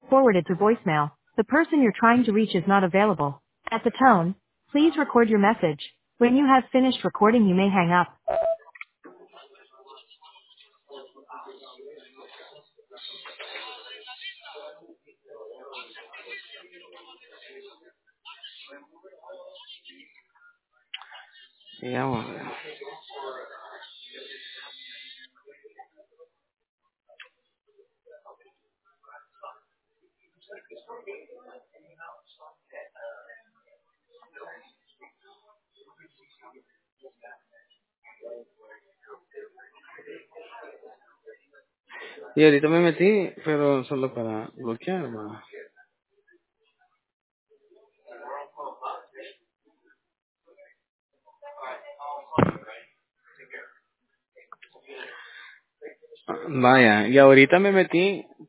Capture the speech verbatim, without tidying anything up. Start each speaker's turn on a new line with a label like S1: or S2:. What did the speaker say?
S1: forwarded to voicemail. The person you're trying to reach is not available. At the tone, please record your message. When you have finished recording, you may hang up.
S2: Y vamos a ver. Y ahorita me metí, pero solo para bloquear, hermano. Vaya, y ahorita me metí